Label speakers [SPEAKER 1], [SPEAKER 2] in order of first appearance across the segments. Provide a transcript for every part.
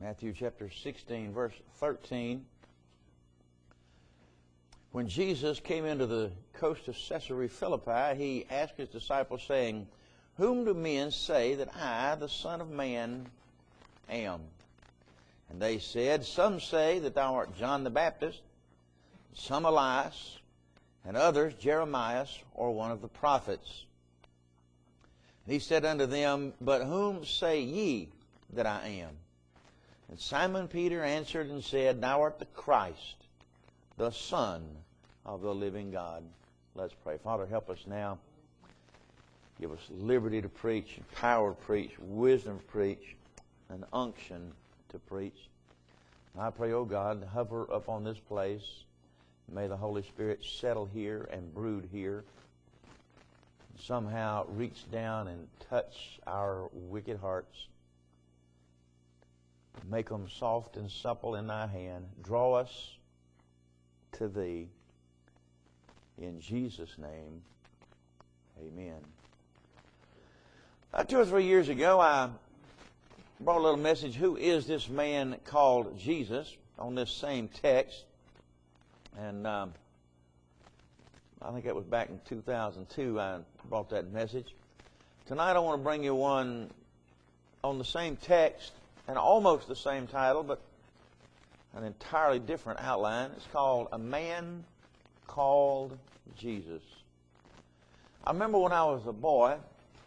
[SPEAKER 1] Matthew chapter 16, verse 13. When Jesus came into the coast of Caesarea Philippi, he asked his disciples, saying, "Whom do men say that I, the Son of Man, am?" And they said, "Some say that thou art John the Baptist, some Elias, and others Jeremiah, or one of the prophets." And he said unto them, "But whom say ye that I am?" And Simon Peter answered and said, "Thou art the Christ, the Son of the living God." Let's pray. Father, help us now. Give us liberty to preach, power to preach, wisdom to preach, and unction to preach. And I pray, oh God, hover upon this place. May the Holy Spirit settle here and brood here. Somehow reach down and touch our wicked hearts. Make them soft and supple in thy hand. Draw us to thee. In Jesus' name, amen. 2 or 3 years ago, I brought a little message, "Who is this man called Jesus?" on this same text. And I think that was back in 2002 I brought that message. Tonight I want to bring you one on the same text and almost the same title, but an entirely different outline. It's called "A Man Called Jesus." I remember when I was a boy,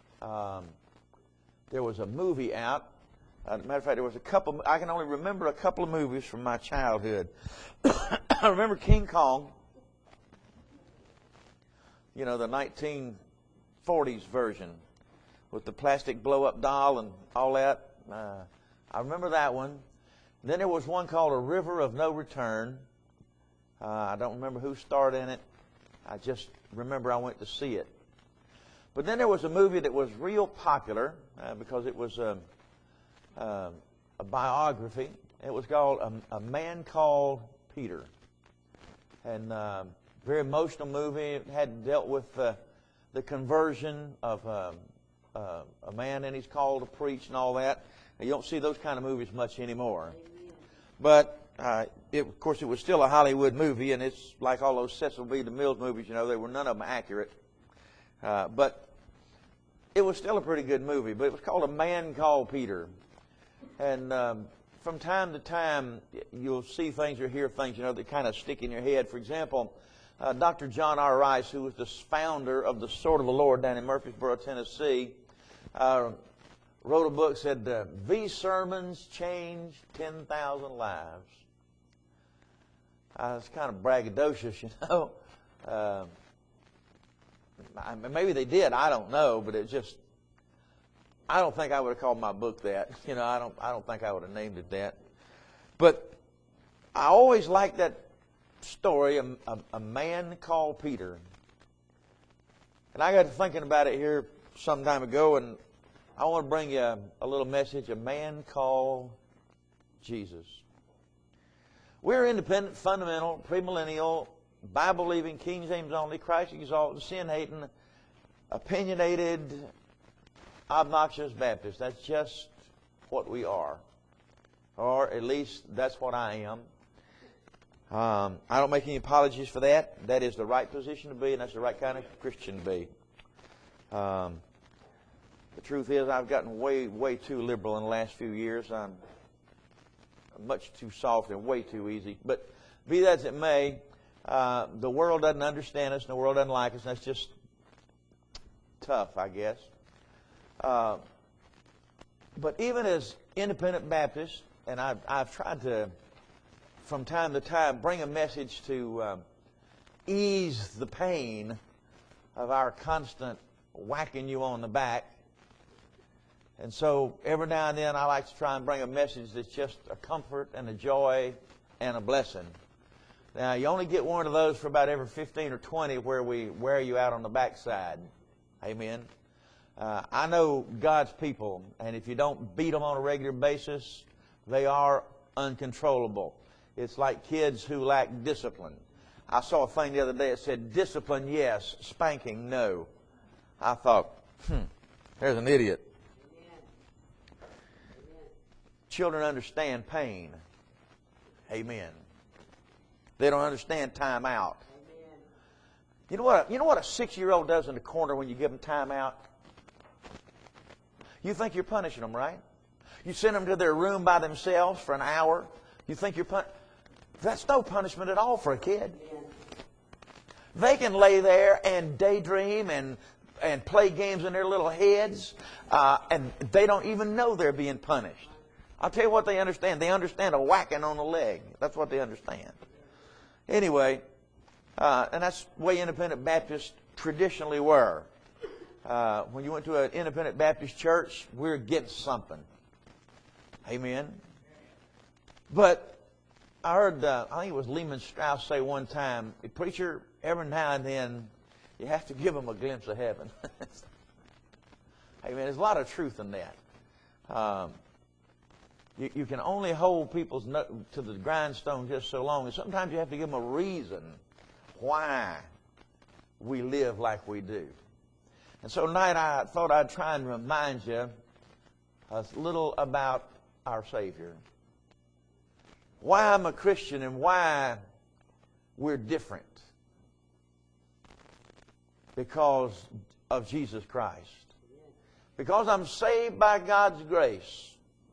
[SPEAKER 1] there was a movie out. As a matter of fact, there was a couple. I can only remember a couple of movies from my childhood. I remember King Kong. You know, the 1940s version with the plastic blow-up doll and all that. I remember that one. Then there was one called A River of No Return. I don't remember who starred in it. I just remember I went to see it. But then there was a movie that was real popular because it was a biography. It was called A Man Called Peter. And very emotional movie. It had dealt with the conversion of a man, and he's called to preach and all that. Now, you don't see those kind of movies much anymore. Amen. But of course, it was still a Hollywood movie, and it's like all those Cecil B. DeMille movies. You know, they were none of them accurate. But it was still a pretty good movie. But it was called A Man Called Peter. And from time to time, you'll see things or hear things, you know, that kind of stick in your head. For example, Dr. John R. Rice, who was the founder of the Sword of the Lord down in Murfreesboro, Tennessee, wrote a book, said, "These sermons changed 10,000 lives." It's kind of braggadocious, you know. Maybe they did, I don't know, but it just, I don't think I would have called my book that. You know, I don't think I would have named it that. But I always liked that story, a man called Peter. And I got to thinking about it here some time ago, and I want to bring you a little message, a man called Jesus. We're independent, fundamental, premillennial, Bible-believing, King James only, Christ-exalting, sin-hating, opinionated, obnoxious Baptists. That's just what we are. Or at least that's what I am. I don't make any apologies for that. That is the right position to be, and that's the right kind of Christian to be. The truth is, I've gotten way too liberal in the last few years. I'm much too soft and way too easy. But be that as it may, the world doesn't understand us, and the world doesn't like us, and that's just tough, I guess. But even as independent Baptists, and I've tried to, from time to time, bring a message to ease the pain of our constant whacking you on the back. And so every now and then I like to try and bring a message that's just a comfort and a joy and a blessing. Now, you only get one of those for about every 15 or 20 where we wear you out on the backside. Amen. I know God's people, and if you don't beat them on a regular basis, they are uncontrollable. It's like kids who lack discipline. I saw a thing the other day that said, "Discipline, yes. Spanking, no." I thought, there's an idiot. children understand pain. Amen. They don't understand time out. You know what a 6-year-old does in the corner when you give them time out? You think you're punishing them, right? You send them to their room by themselves for an hour. You think you're that's no punishment at all for a kid. They can lay there and daydream and play games in their little heads, and they don't even know they're being punished. I'll tell you what they understand. They understand a whacking on the leg. That's what they understand. Anyway, and that's the way Independent Baptists traditionally were. When you went to an Independent Baptist church, we were getting something. Amen. But I heard, I think it was Lehman Strauss say one time, preacher, every now and then you have to give them a glimpse of heaven. Amen. There's a lot of truth in that. You can only hold people's nut to the grindstone just so long, and sometimes you have to give them a reason why we live like we do. And so tonight I thought I'd try and remind you a little about our Savior. Why I'm a Christian and why we're different. Because of Jesus Christ. Because I'm saved by God's grace.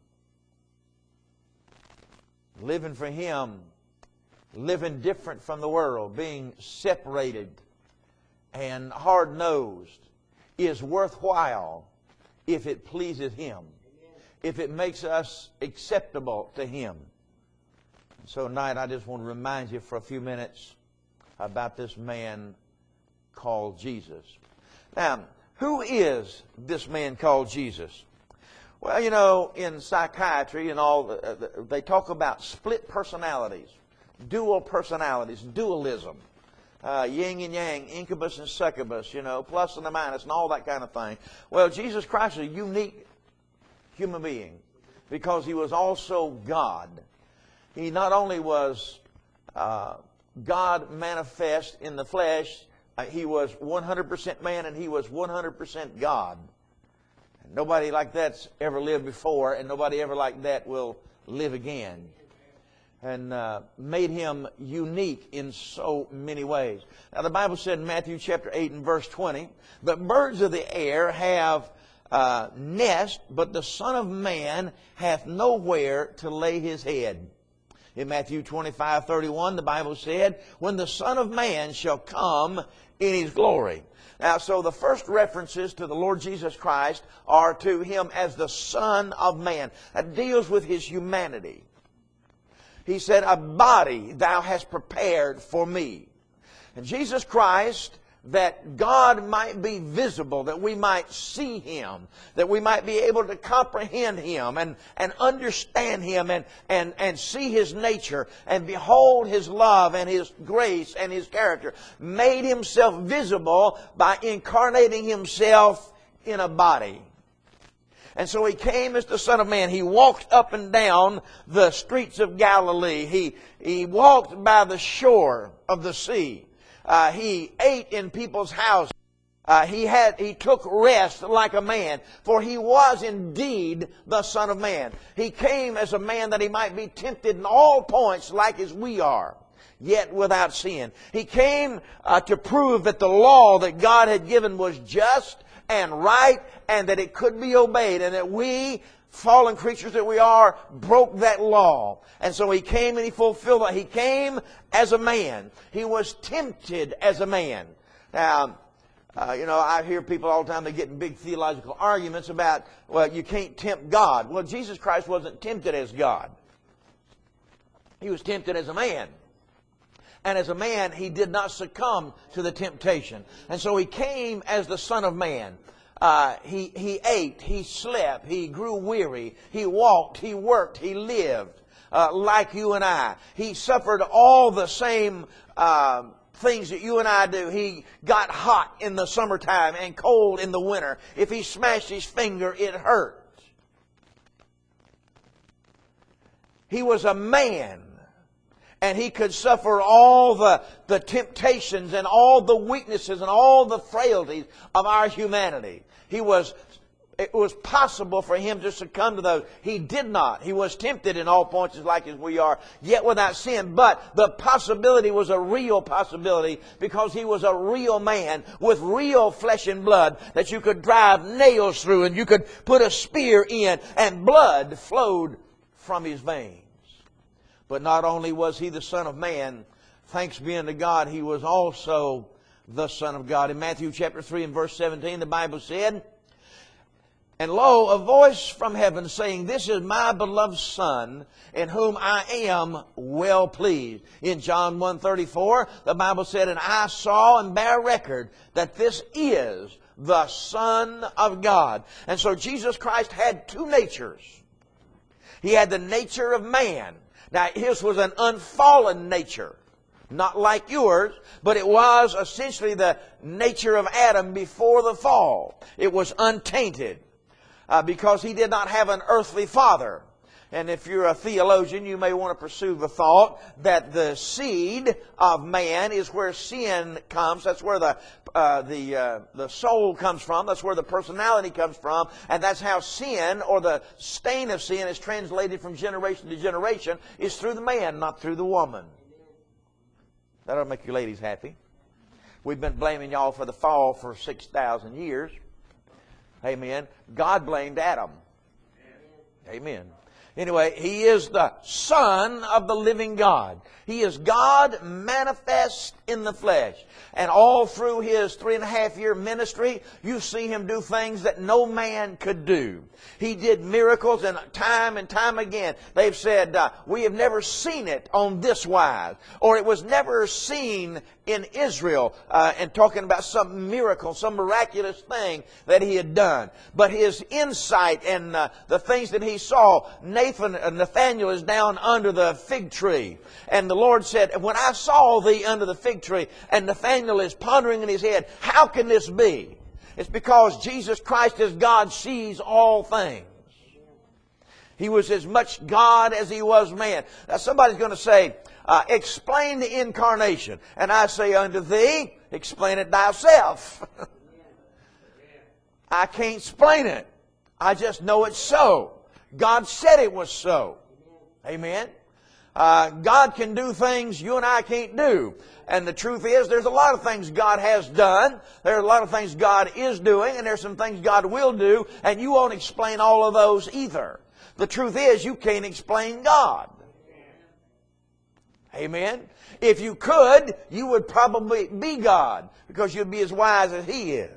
[SPEAKER 1] Living for Him. Living different from the world. Being separated and hard-nosed is worthwhile if it pleases Him. If it makes us acceptable to Him. So tonight I just want to remind you for a few minutes about this man called Jesus. Now, who is this man called Jesus? Well, you know, in psychiatry and all, they talk about split personalities, dual personalities, dualism, yin and yang, incubus and succubus, you know, plus and a minus and all that kind of thing. Well, Jesus Christ is a unique human being because He was also God. He not only was God manifest in the flesh, He was 100% man and He was 100% God. Nobody like that's ever lived before, and nobody ever like that will live again. And made Him unique in so many ways. Now the Bible said in Matthew chapter 8 and verse 20, "But birds of the air have nest, but the Son of Man hath nowhere to lay His head." In Matthew 25:31, the Bible said, "When the Son of Man shall come in His glory." Now, so the first references to the Lord Jesus Christ are to Him as the Son of Man. That deals with His humanity. He said, "A body thou hast prepared for me." And Jesus Christ, that God might be visible, that we might see Him, that we might be able to comprehend Him and understand Him and see His nature and behold His love and His grace and His character, made Himself visible by incarnating Himself in a body. And so He came as the Son of Man. He walked up and down the streets of Galilee. He walked by the shore of the sea. He ate in people's houses. He took rest like a man, for He was indeed the Son of Man. He came as a man that He might be tempted in all points like as we are, yet without sin. He came to prove that the law that God had given was just and right, and that it could be obeyed, and that we, fallen creatures that we are, broke that law. And so He came and He fulfilled that. He came as a man. He was tempted as a man. Now, I hear people all the time, they get in big theological arguments about, well, you can't tempt God. Well, Jesus Christ wasn't tempted as God. He was tempted as a man. And as a man, He did not succumb to the temptation. And so He came as the Son of Man. He ate, He slept, He grew weary, He walked, He worked, He lived like you and I. He suffered all the same things that you and I do. He got hot in the summertime and cold in the winter. If He smashed His finger, it hurt. He was a man. And He could suffer all the temptations and all the weaknesses and all the frailties of our humanity. He was it was possible for him to succumb to those. He did not. He was tempted in all points like as we are, yet without sin. But the possibility was a real possibility because he was a real man with real flesh and blood that you could drive nails through and you could put a spear in and blood flowed from his veins. But not only was he the Son of Man, thanks be unto God, he was also the Son of God. In Matthew chapter 3 and verse 17, the Bible said, "And lo, a voice from heaven saying, This is my beloved Son, in whom I am well pleased." In John 1:34, the Bible said, "And I saw and bear record that this is the Son of God." And so Jesus Christ had two natures. He had the nature of man. Now, his was an unfallen nature. Not like yours, but it was essentially the nature of Adam before the fall. It was untainted. Because he did not have an earthly father. And if you're a theologian, you may want to pursue the thought that the seed of man is where sin comes. That's where the soul comes from. That's where the personality comes from. And that's how sin, or the stain of sin, is translated from generation to generation, is through the man, not through the woman. That'll make you ladies happy. We've been blaming y'all for the fall for 6,000 years. Amen. God blamed Adam. Amen. Anyway, he is the Son of the living God. He is God manifest in the flesh. And all through his 3.5-year ministry, you see him do things that no man could do. He did miracles, and time again, they've said, we have never seen it on this wise. Or it was never seen in Israel, and talking about some miracle, some miraculous thing that he had done. But his insight and the things that he saw, Nathanael is down under the fig tree. And the Lord said, "When I saw thee under the fig tree," and Nathanael is pondering in his head, how can this be? It's because Jesus Christ as God sees all things. He was as much God as he was man. Now somebody's going to say, explain the incarnation. And I say unto thee, explain it thyself. I can't explain it. I just know it's so. God said it was so. Amen. God can do things you and I can't do. And the truth is, there's a lot of things God has done. There are a lot of things God is doing. And there's some things God will do. And you won't explain all of those either. The truth is, you can't explain God. Amen. If you could, you would probably be God, because you'd be as wise as He is.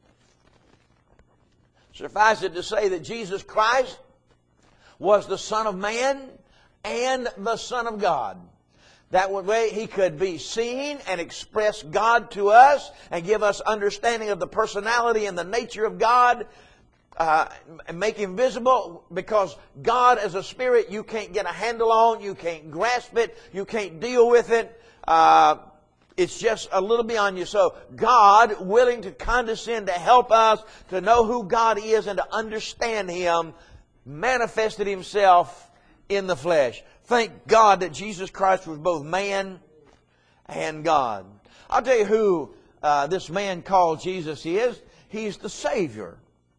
[SPEAKER 1] Suffice it to say that Jesus Christ was the Son of Man and the Son of God. That way He could be seen and express God to us and give us understanding of the personality and the nature of God, and make Him visible, because God as a spirit you can't get a handle on, you can't grasp it, you can't deal with it. It's just a little beyond you. So God, willing to condescend to help us to know who God is and to understand Him, manifested Himself in the flesh. Thank God that Jesus Christ was both man and God. I'll tell you who this man called Jesus is. He's the Savior.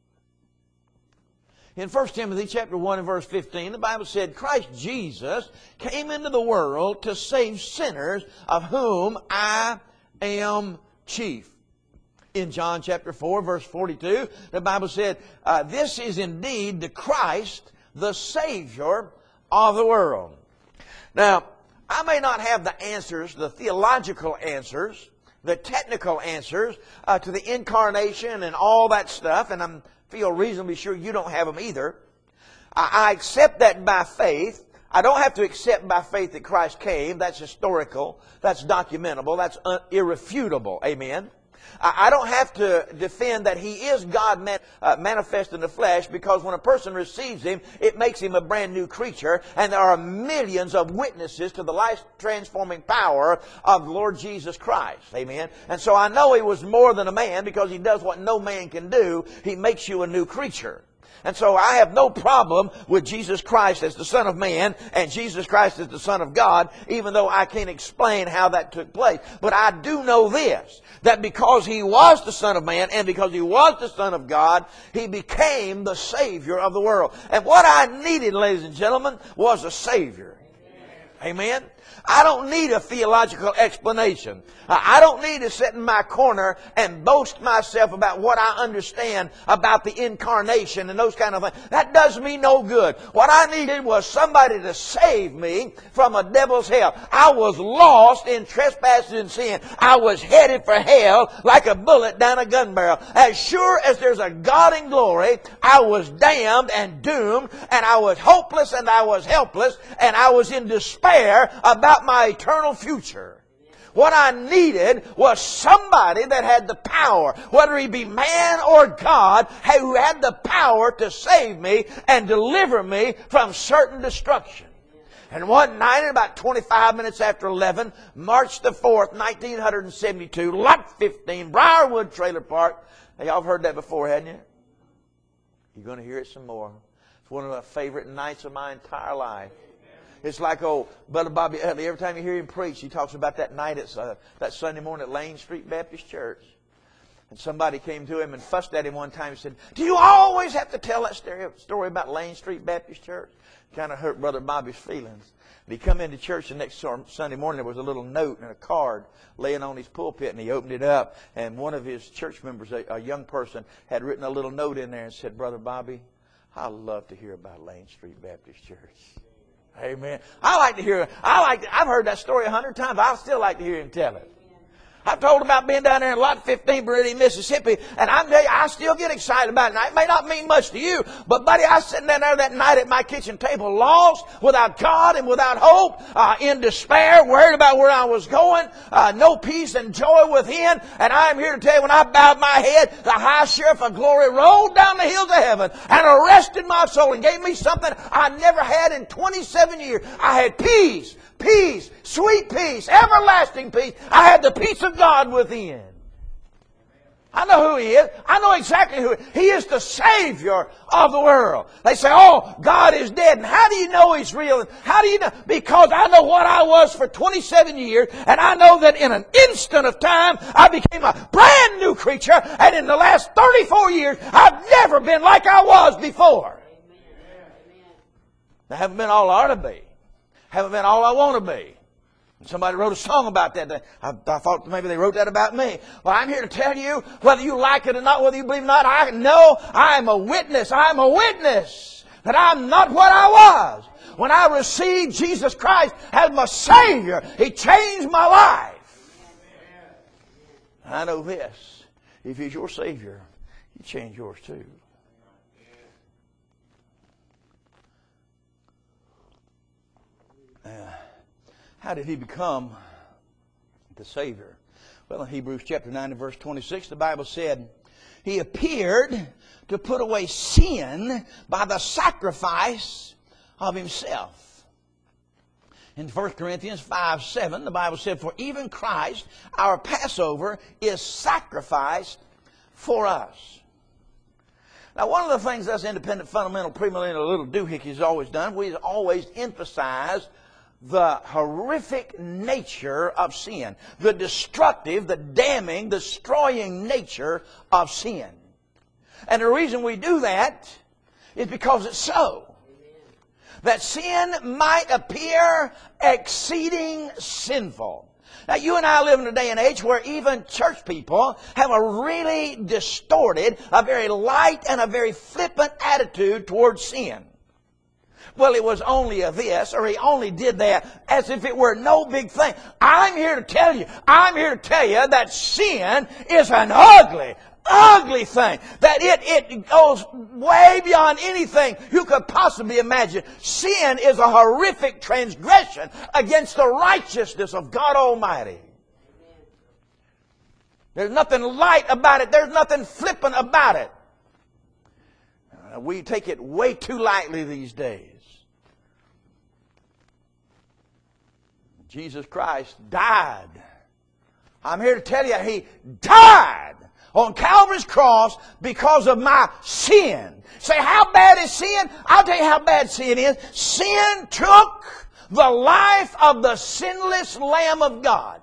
[SPEAKER 1] In 1 Timothy chapter 1 and verse 15, the Bible said, Christ Jesus came into the world to save sinners, of whom I am chief. In John chapter 4 verse 42, the Bible said, this is indeed the Christ, the Savior of the world. Now, I may not have the answers, the theological answers, the technical answers to the incarnation and all that stuff, and I feel reasonably sure you don't have them either. I accept that by faith. I don't have to accept by faith that Christ came. That's historical. That's documentable. That's irrefutable. Amen. I don't have to defend that He is God manifest in the flesh, because when a person receives Him, it makes him a brand new creature. And there are millions of witnesses to the life-transforming power of the Lord Jesus Christ. Amen. And so I know He was more than a man, because He does what no man can do. He makes you a new creature. And so I have no problem with Jesus Christ as the Son of Man and Jesus Christ as the Son of God, even though I can't explain how that took place. But I do know this, that because He was the Son of Man and because He was the Son of God, He became the Savior of the world. And what I needed, ladies and gentlemen, was a Savior. Amen? I don't need a theological explanation. I don't need to sit in my corner and boast myself about what I understand about the incarnation and those kind of things. That does me no good. What I needed was somebody to save me from a devil's hell. I was lost in trespasses and sin. I was headed for hell like a bullet down a gun barrel. As sure as there's a God in glory, I was damned and doomed, and I was hopeless and I was helpless, and I was in despair about my eternal future. What I needed was somebody that had the power, whether he be man or God, who had the power to save me and deliver me from certain destruction. And one night at about 25 minutes after 11, March the 4th, 1972, Lot 15, Briarwood Trailer Park. Hey, y'all have heard that before, hadn't you? You're going to hear it some more. It's one of my favorite nights of my entire life. It's like old Brother Bobby Utley. Every time you hear him preach, he talks about that night at that Sunday morning at Lane Street Baptist Church. And somebody came to him and fussed at him one time and said, "Do you always have to tell that story about Lane Street Baptist Church?" Kind of hurt Brother Bobby's feelings. And he come into church the next Sunday morning. There was a little note and a card laying on his pulpit, and he opened it up. And one of his church members, a young person, had written a little note in there and said, "Brother Bobby, I love to hear about Lane Street Baptist Church." Amen. I've heard that story 100 times. I still like to hear him tell it. I've told about being down there in Lot 15, Meridian, Mississippi, and I still get excited about it. Now, it may not mean much to you, but buddy, I was sitting down there that night at my kitchen table, lost, without God and without hope, in despair, worried about where I was going, no peace and joy within. And I am here to tell you, when I bowed my head, the high sheriff of glory rolled down the hills of heaven and arrested my soul and gave me something I never had in 27 years. I had peace. Peace, sweet peace, everlasting peace. I had the peace of God within. I know who He is. I know exactly who He is. He is the Savior of the world. They say, "Oh, God is dead." And how do you know He's real? How do you know? Because I know what I was for 27 years, and I know that in an instant of time, I became a brand new creature, and in the last 34 years, I've never been like I was before. I haven't been all I ought to be. Haven't been all I want to be. Somebody wrote a song about that. I thought maybe they wrote that about me. Well, I'm here to tell you, whether you like it or not, whether you believe it or not, I know I am a witness. I am a witness that I'm not what I was. When I received Jesus Christ as my Savior, He changed my life. I know this. If He's your Savior, He changed yours too. How did He become the Savior? Well, in Hebrews chapter 9 and verse 26, the Bible said, He appeared to put away sin by the sacrifice of Himself. In 1 Corinthians 5:7, the Bible said, "For even Christ, our Passover, is sacrificed for us." Now, one of the things us independent, fundamental, premillennial little doohickeys has always done, we've always emphasized the horrific nature of sin. The destructive, the damning, destroying nature of sin. And the reason we do that is because it's so. That sin might appear exceeding sinful. Now, you and I live in a day and age where even church people have a really distorted, a very light and a very flippant attitude towards sin. Well, it was only a this, or he only did that, as if it were no big thing. I'm here to tell you that sin is an ugly, ugly thing. That it goes way beyond anything you could possibly imagine. Sin is a horrific transgression against the righteousness of God Almighty. There's nothing light about it. There's nothing flippant about it. We take it way too lightly these days. Jesus Christ died. I'm here to tell you, He died on Calvary's cross because of my sin. Say, how bad is sin? I'll tell you how bad sin is. Sin took the life of the sinless Lamb of God.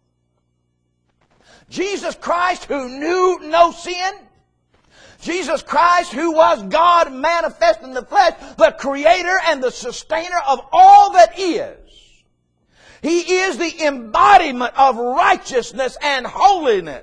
[SPEAKER 1] Jesus Christ, who knew no sin. Jesus Christ, who was God manifest in the flesh, the creator and the sustainer of all that is. He is the embodiment of righteousness and holiness.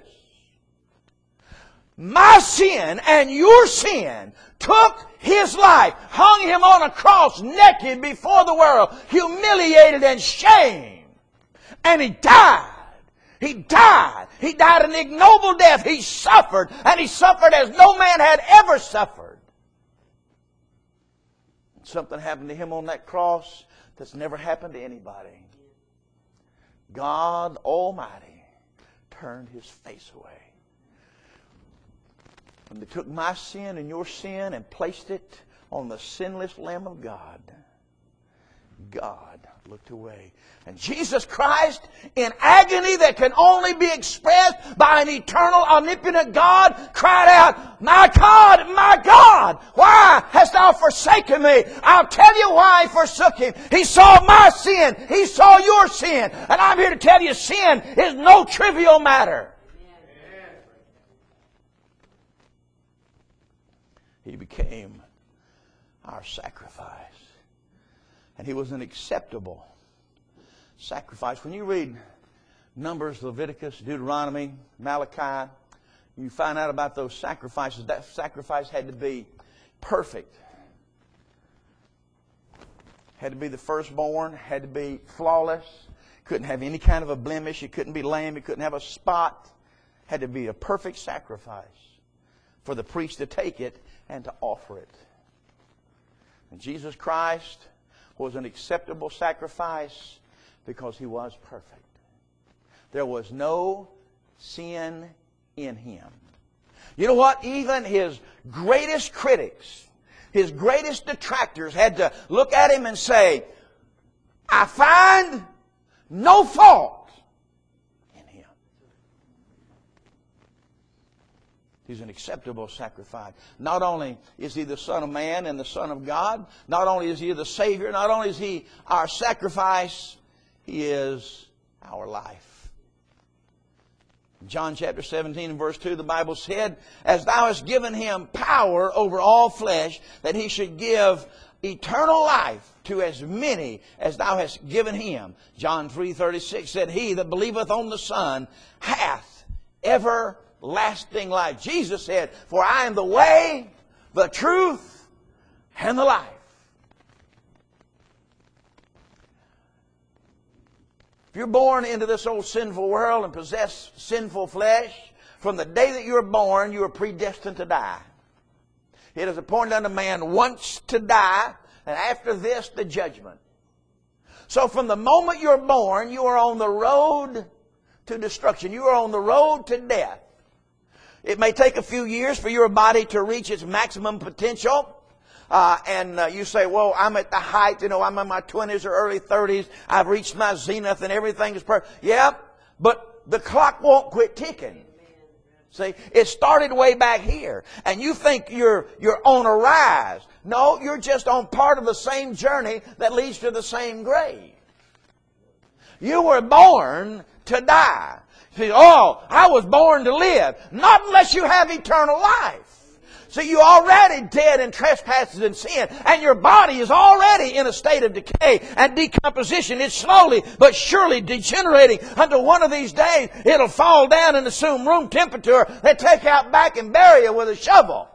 [SPEAKER 1] My sin and your sin took His life, hung Him on a cross naked before the world, humiliated and shamed. And He died. He died. He died an ignoble death. He suffered, and He suffered as no man had ever suffered. Something happened to Him on that cross that's never happened to anybody. God Almighty turned His face away. When they took my sin and your sin and placed it on the sinless Lamb of God, God looked away. And Jesus Christ, in agony that can only be expressed by an eternal, omnipotent God, cried out, my God, why hast thou forsaken me? I'll tell you why He forsook Him. He saw my sin. He saw your sin. And I'm here to tell you, sin is no trivial matter. He became our sacrifice. And He was an acceptable sacrifice. When you read Numbers, Leviticus, Deuteronomy, Malachi, you find out about those sacrifices. That sacrifice had to be perfect. Had to be the firstborn. Had to be flawless. Couldn't have any kind of a blemish. It couldn't be lame. It couldn't have a spot. Had to be a perfect sacrifice for the priest to take it and to offer it. And Jesus Christ was an acceptable sacrifice because He was perfect. There was no sin in Him. You know what? Even His greatest critics, His greatest detractors had to look at Him and say, I find no fault in Him. He's an acceptable sacrifice. Not only is He the Son of Man and the Son of God, not only is He the Savior, not only is He our sacrifice, He is our life. In John chapter 17 and verse 2, the Bible said, as thou hast given Him power over all flesh, that He should give eternal life to as many as thou hast given Him. John 3:36 said, he that believeth on the Son hath everlasting life. Jesus said, for I am the way, the truth, and the life. If you're born into this old sinful world and possess sinful flesh, from the day that you're born, you are predestined to die. It is appointed unto man once to die, and after this, the judgment. So from the moment you're born, you are on the road to destruction. You are on the road to death. It may take a few years for your body to reach its maximum potential. You say, well, I'm at the height, I'm in my 20s or early 30s. I've reached my zenith and everything is perfect. Yeah, but the clock won't quit ticking. See, it started way back here. And you think you're on a rise. No, you're just on part of the same journey that leads to the same grave. You were born to die. You say, oh, I was born to live. Not unless you have eternal life. See, you're already dead in trespasses and sin, and your body is already in a state of decay and decomposition. It's slowly but surely degenerating until one of these days it'll fall down and assume room temperature. They take out back and bury you with a shovel.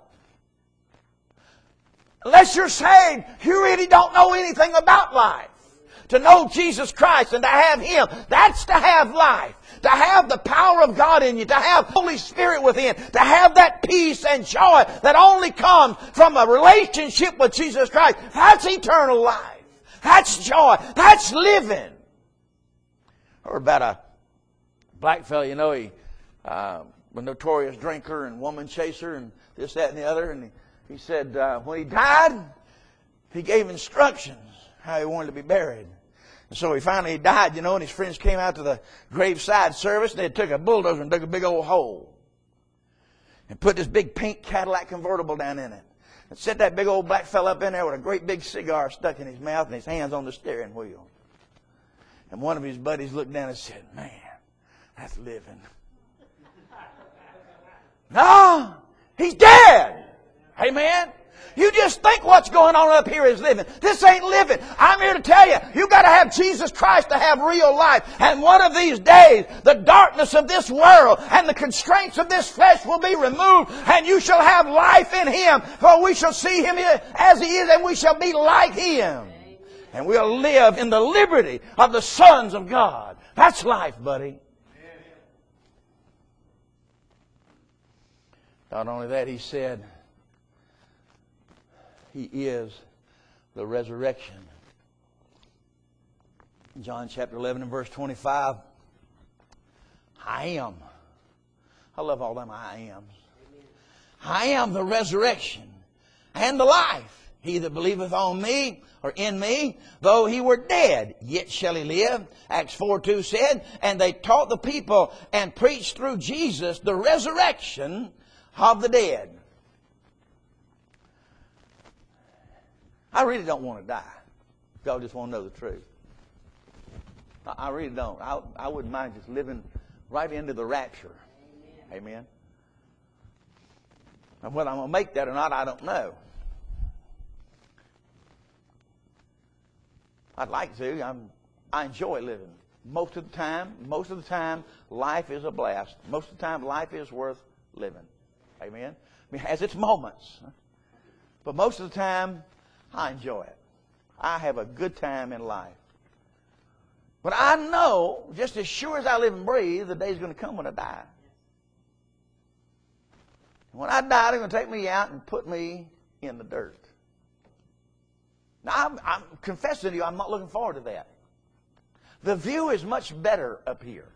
[SPEAKER 1] Unless you're saved, you really don't know anything about life. To know Jesus Christ and to have Him, that's to have life. To have the power of God in you, to have Holy Spirit within, to have that peace and joy that only comes from a relationship with Jesus Christ. That's eternal life. That's joy. That's living. I heard about a black fellow, he a notorious drinker and woman chaser and this, that, and the other. And he said when he died, he gave instructions how he wanted to be buried. And so he finally died, and his friends came out to the graveside service, and they took a bulldozer and dug a big old hole.
[SPEAKER 2] and put this big pink Cadillac convertible down in it. And set that big old black fella up in there with a great big cigar stuck in his mouth and his hands on the steering wheel. And one of his buddies looked down and said, man, that's living. No, he's dead. Amen. You just think what's going on up here is living. This ain't living. I'm here to tell you, you got to have Jesus Christ to have real life. And one of these days, the darkness of this world and the constraints of this flesh will be removed, and you shall have life in Him. For we shall see Him as He is, and we shall be like Him. And we'll live in the liberty of the sons of God. That's life, buddy. Not only that, He said, He is the resurrection. John chapter 11 and verse 25. I am. I love all them I ams. I am the resurrection and the life. He that believeth on me, or in me, though he were dead, yet shall he live. Acts 4:2 said, and they taught the people and preached through Jesus the resurrection of the dead. I really don't want to die. Y'all just want to know the truth. I really don't. I wouldn't mind just living right into the rapture. Amen. And whether I'm going to make that or not, I don't know. I'd like to. I enjoy living. Most of the time, life is a blast. Most of the time, life is worth living. Amen. I mean, it has its moments. But most of the time, I enjoy it. I have a good time in life. But I know, just as sure as I live and breathe, the day's going to come when I die. When I die, they're going to take me out and put me in the dirt. Now, I'm confessing to you, I'm not looking forward to that. The view is much better up here.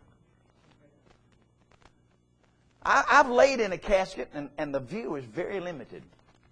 [SPEAKER 2] I've laid in a casket, and the view is very limited.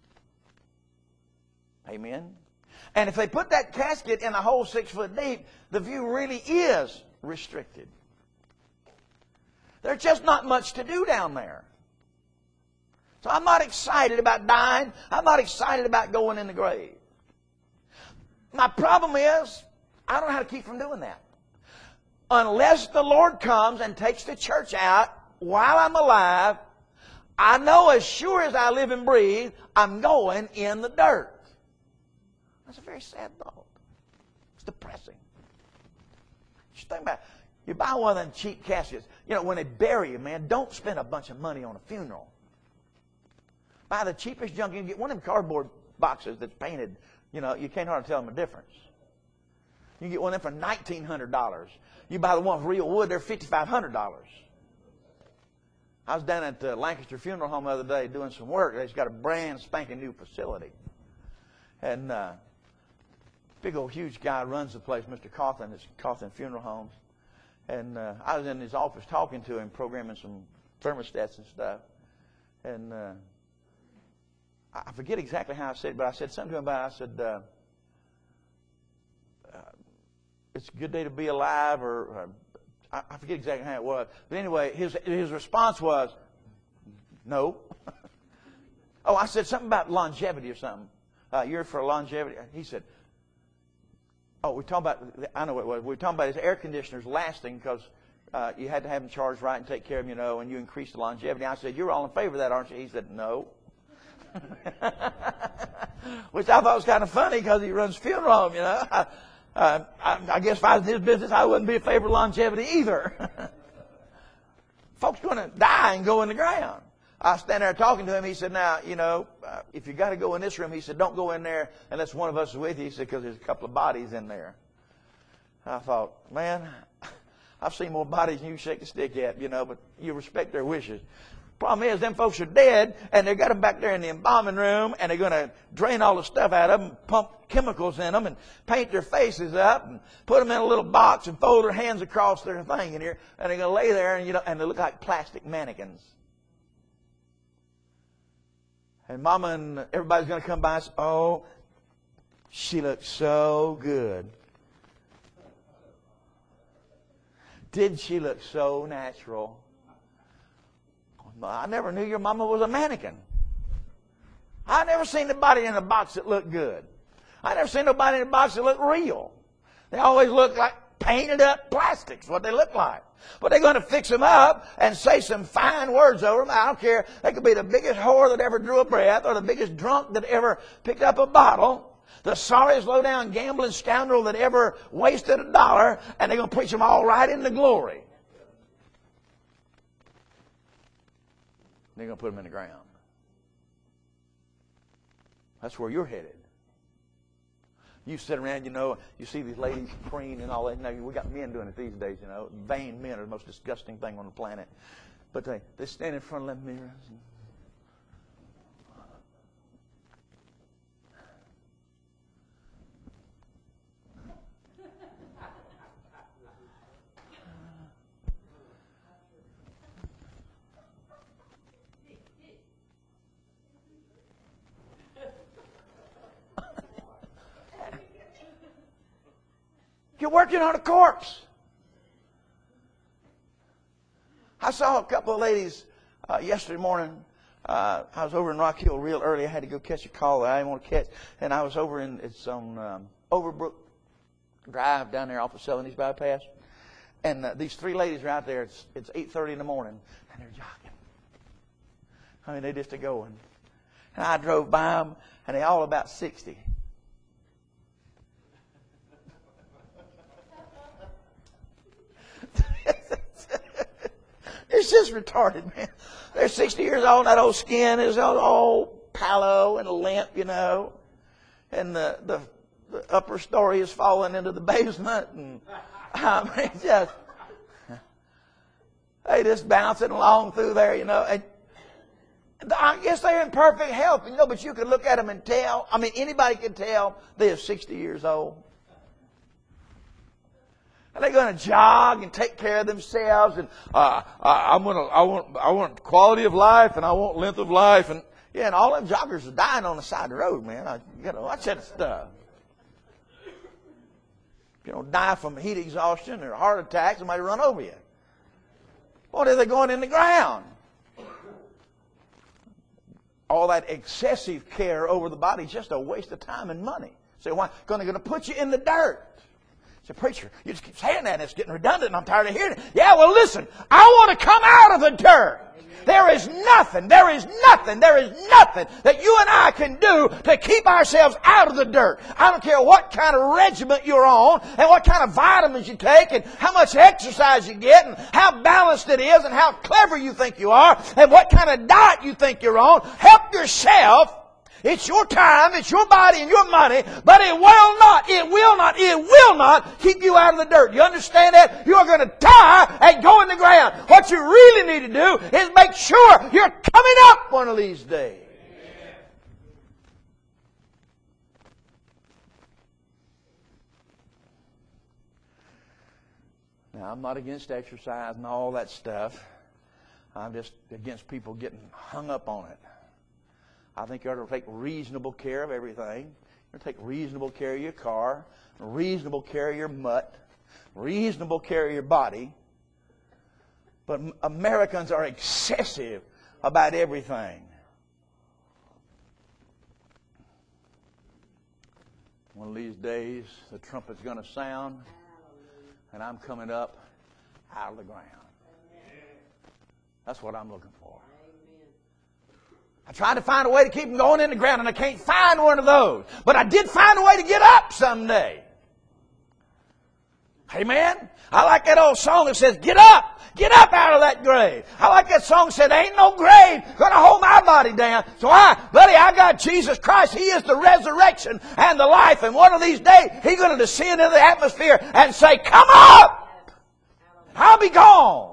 [SPEAKER 2] Amen. And if they put that casket in a hole 6 foot deep, the view really is restricted. There's just not much to do down there. So I'm not excited about dying. I'm not excited about going in the grave. My problem is, I don't know how to keep from doing that. Unless the Lord comes and takes the church out while I'm alive, I know as sure as I live and breathe, I'm going in the dirt. That's a very sad thought. It's depressing. Just think about it. You buy one of them cheap caskets. You know, when they bury you, man, don't spend a bunch of money on a funeral. Buy the cheapest junk. You can get one of them cardboard boxes that's painted. You know, you can't hardly tell them the difference. You can get one of them for $1,900. You buy the one with real wood, they're $5,500. I was down at the Lancaster Funeral Home the other day doing some work. They've got a brand spanking new facility. And big old huge guy runs the place, Mr. Cawthon. It's Cawthon Funeral Homes. And I was in his office talking to him, programming some thermostats and stuff. And I forget exactly how I said it, but I said something to him about it. I said, it's a good day to be alive, or I forget exactly how it was. But anyway, his response was, no. Oh, I said something about longevity or something. You're for longevity. He said, oh, we're talking about, I know what it was. We're talking about his air conditioners lasting because you had to have them charged right and take care of them, you know, and you increase the longevity. I said, you're all in favor of that, aren't you? He said, no. Which I thought was kind of funny because he runs funeral home, you know. I guess if I was in his business, I wouldn't be in favor of longevity either. Folks going to die and go in the ground. I was standing there talking to him. He said, now, you know, if you got to go in this room, he said, don't go in there unless one of us is with you. He said, because there's a couple of bodies in there. I thought, man, I've seen more bodies than you shake a stick at, you know, but you respect their wishes. Problem is, them folks are dead, and they got them back there in the embalming room, and they're going to drain all the stuff out of them, pump chemicals in them, and paint their faces up, and put them in a little box, and fold their hands across their thing in here, and they're going to lay there, and and they look like plastic mannequins. And Mama and everybody's going to come by and say, oh, she looks so good. Did she look so natural? I never knew your mama was a mannequin. I never seen nobody in a box that looked good. I never seen nobody in a box that looked real. They always look like painted up plastics, what they look like. But they're going to fix them up and say some fine words over them. I don't care. They could be the biggest whore that ever drew a breath or the biggest drunk that ever picked up a bottle, the sorriest low-down gambling scoundrel that ever wasted $1, and they're going to preach them all right into glory. They're going to put them in the ground. That's where you're headed. You sit around, you see these ladies preen and all that. Now, we got men doing it these days, Vain men are the most disgusting thing on the planet. But they stand in front of them mirrors. You're working on a corpse. I saw a couple of ladies yesterday morning. I was over in Rock Hill real early. I had to go catch a call that I didn't want to catch. And I was it's on Overbrook Drive down there off of Southern East Bypass. And these three ladies are out there. It's 8:30 in the morning. And they're jogging. I mean, they just are going. And I drove by them. And they all about 60. It's just retarded, man. They're 60 years old. That old skin is all palo and limp, And the upper story is falling into the basement. And I mean, they just bouncing along through there, And I guess they're in perfect health, but you can look at them and tell. I mean, anybody can tell they're 60 years old. And they're going to jog and take care of themselves, and I want quality of life, and I want length of life, and all them joggers are dying on the side of the road, man. Watch that stuff. Die from heat exhaustion or heart attack, somebody run over you. What are they going in the ground? All that excessive care over the body is just a waste of time and money. So why? Going to put you in the dirt. Say, preacher, you just keep saying that and it's getting redundant and I'm tired of hearing it. Yeah, well, listen, I want to come out of the dirt. There is nothing that you and I can do to keep ourselves out of the dirt. I don't care what kind of regiment you're on and what kind of vitamins you take and how much exercise you get and how balanced it is and how clever you think you are and what kind of diet you think you're on. Help yourself. It's your time, it's your body and your money, but it will not keep you out of the dirt. You understand that? You are going to die and go in the ground. What you really need to do is make sure you're coming up one of these days. Now, I'm not against exercise and all that stuff. I'm just against people getting hung up on it. I think you ought to take reasonable care of everything. You ought to take reasonable care of your car, reasonable care of your mutt, reasonable care of your body. But Americans are excessive about everything. One of these days, the trumpet's going to sound, and I'm coming up out of the ground. That's what I'm looking for. I tried to find a way to keep them going in the ground, and I can't find one of those. But I did find a way to get up someday. Amen? I like that old song that says, get up out of that grave. I like that song that said, ain't no grave going to hold my body down. So I got Jesus Christ. He is the resurrection and the life. And one of these days, He's going to descend into the atmosphere and say, come up! I'll be gone.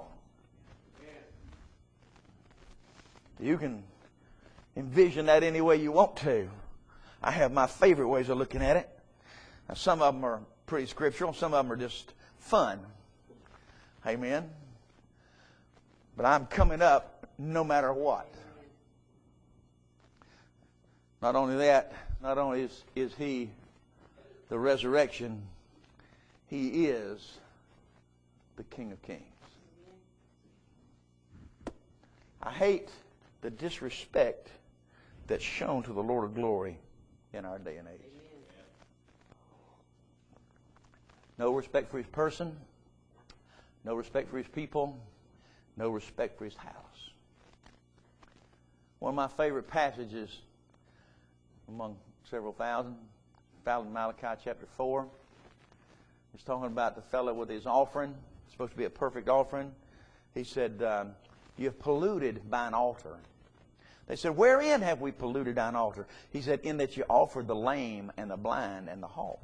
[SPEAKER 2] You can envision that any way you want to. I have my favorite ways of looking at it. Now, some of them are pretty scriptural. Some of them are just fun. Amen. But I'm coming up no matter what. Not only that, not only is He the resurrection, He is the King of Kings. I hate the disrespect that's shown to the Lord of glory in our day and age. No respect for His person, no respect for His people, no respect for His house. One of my favorite passages among several thousand, found in Malachi chapter 4. It's talking about the fellow with his offering. It's supposed to be a perfect offering. He said, you have polluted thine altar. They said, wherein have we polluted thine altar? He said, in that you offered the lame and the blind and the halt.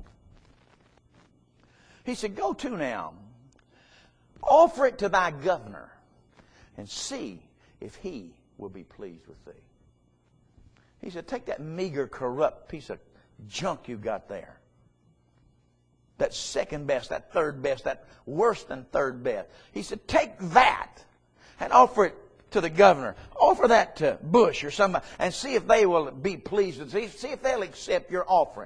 [SPEAKER 2] He said, go to now, offer it to thy governor, and see if he will be pleased with thee. He said, take that meager, corrupt piece of junk you got there. That second best, that third best, that worse than third best. He said, take that and offer it to the governor. Offer that to Bush or somebody and see if they will be pleased with thee. See if they'll accept your offering.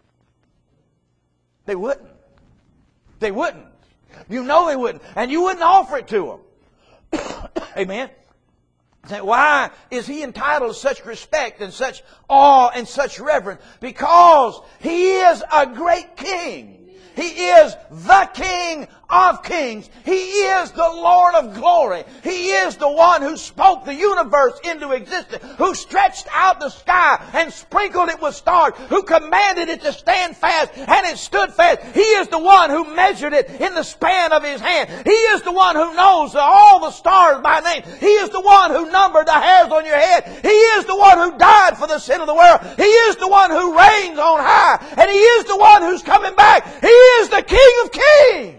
[SPEAKER 2] They wouldn't. They wouldn't. You know they wouldn't. And you wouldn't offer it to them. Amen. Why is he entitled to such respect and such awe and such reverence? Because he is a great king. He is the King of kings. He is the Lord of glory. He is the one who spoke the universe into existence, who stretched out the sky and sprinkled it with stars, who commanded it to stand fast, and it stood fast. He is the one who measured it in the span of His hand. He is the one who knows all the stars by name. He is the one who numbered the hairs on your head. He is the one who died for the sin of the world. He is the one who reigns on high, and He is the one who's coming back. He is the King of kings.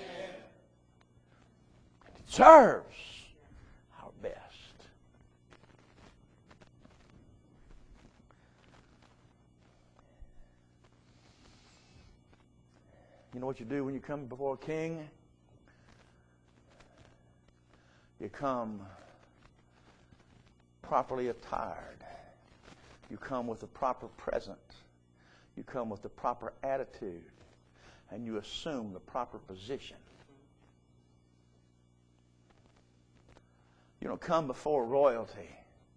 [SPEAKER 2] Deserves our best. You know what you do when you come before a king? You come properly attired. You come with the proper present. You come with the proper attitude. And you assume the proper position. You don't come before royalty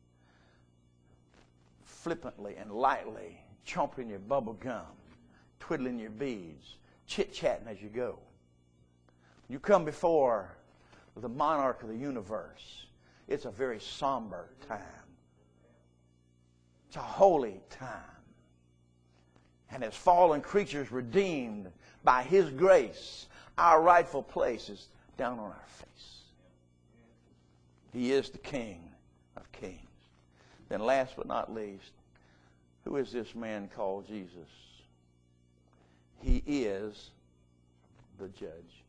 [SPEAKER 2] flippantly and lightly, chomping your bubble gum, twiddling your beads, chit-chatting as you go. You come before the monarch of the universe. It's a very somber time. It's a holy time. And as fallen creatures redeemed by His grace, our rightful place is down on our face. He is the King of kings. Then last but not least, who is this man called Jesus? He is the judge.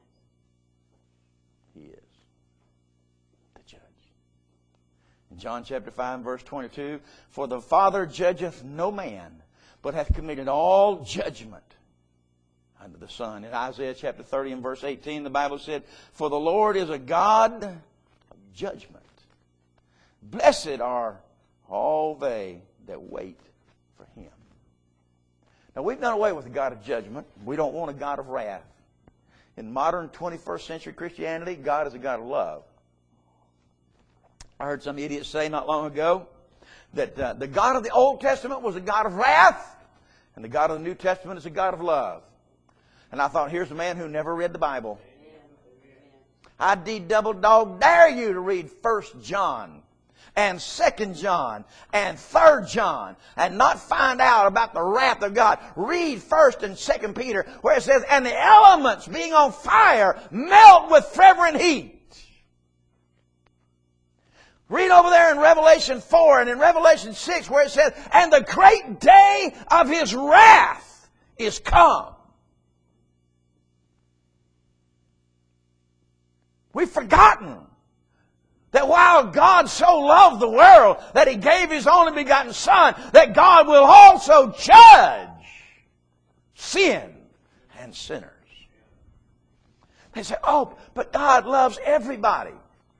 [SPEAKER 2] He is the judge. In John chapter 5 and verse 22, for the Father judgeth no man, but hath committed all judgment unto the Son. In Isaiah chapter 30 and verse 18, the Bible said, for the Lord is a God of judgment. Blessed are all they that wait for Him. Now, we've done away with the God of judgment. We don't want a God of wrath. In modern 21st century Christianity, God is a God of love. I heard some idiot say not long ago that the God of the Old Testament was a God of wrath, and the God of the New Testament is a God of love. And I thought, here's a man who never read the Bible. I double dog dare you to read 1 John and 2 John and 3 John and not find out about the wrath of God. Read 1 and 2 Peter where it says, and the elements being on fire melt with fervent heat. Read over there in Revelation 4 and in Revelation 6 where it says, and the great day of His wrath is come. We've forgotten that while God so loved the world that He gave His only begotten Son, that God will also judge sin and sinners. They say, oh, but God loves everybody.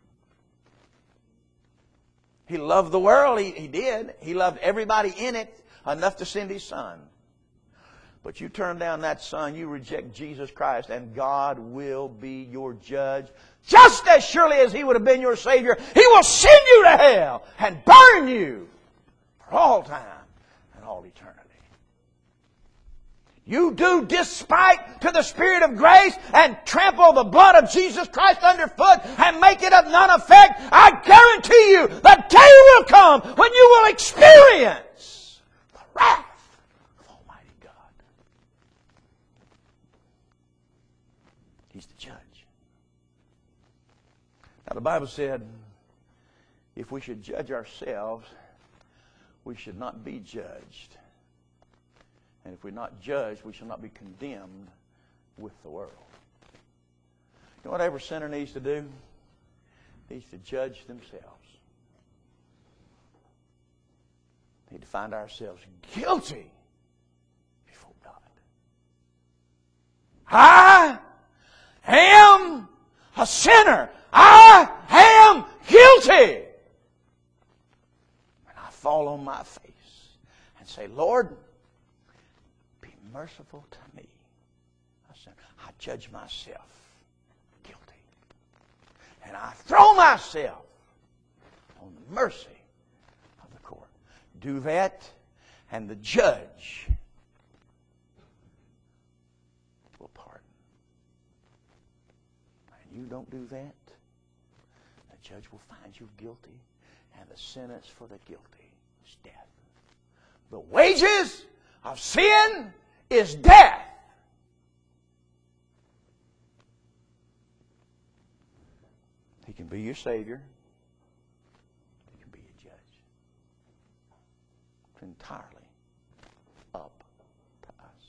[SPEAKER 2] He loved the world. He did. He loved everybody in it enough to send His Son. But you turn down that son, you reject Jesus Christ, and God will be your judge. Just as surely as He would have been your Savior, He will send you to hell and burn you for all time and all eternity. You do despite to the Spirit of grace and trample the blood of Jesus Christ underfoot and make it of none effect. I guarantee you the day will come when you will experience the wrath of Almighty God. He's the judge. Now the Bible said if we should judge ourselves, we should not be judged. And if we're not judged, we shall not be condemned with the world. You know what every sinner needs to do? Needs to judge themselves. Need to find ourselves guilty before God. I am a sinner. I am guilty. And I fall on my face and say, Lord, merciful to me. I judge myself guilty. And I throw myself on the mercy of the court. Do that, and the judge will pardon. And you don't do that, the judge will find you guilty, and the sentence for the guilty is death. The wages of sin is death. He can be your Savior. He can be your judge. It's entirely up to us.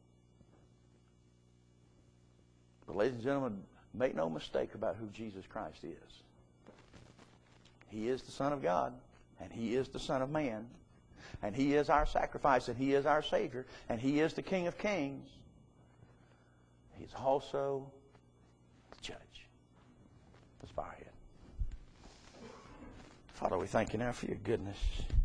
[SPEAKER 2] But ladies and gentlemen, make no mistake about who Jesus Christ is. He is the Son of God, and He is the Son of Man. And He is our sacrifice, and He is our Savior, and He is the King of Kings. He's also the Judge. Let's bow our head. Father, we thank You now for Your goodness.